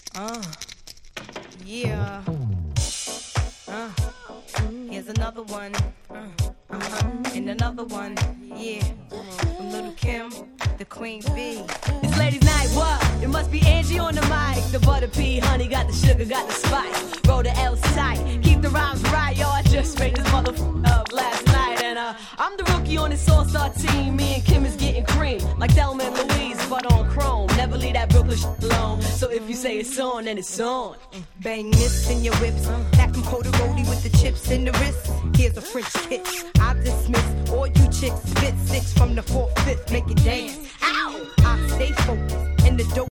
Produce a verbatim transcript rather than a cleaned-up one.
Uh, yeah. Uh, here's another one. Uh, uh-huh. And another one. Yeah. From Little Kim, the Queen Bee. It's ladies' night, what? It must be Angie on the mic. The butter pea, honey, got the sugar, got the spice. Roll the L's tight, keep the rhymes right, yo. I just made this motherfucker up last night. And uh, I'm the rookie on this all-star team. Me and Kim is getting cream, like Thelma and Louise, but on chrome. Never leave that Brooklyn shit alone. So if you say it's on, then it's on. Bang this in your whips. Back from Cody with the chips in the wrist. Here's a French kiss. I dismiss all you chicks. Spit six from the fourth, fifth. Make it dance. Ow! I stay focused. And the dope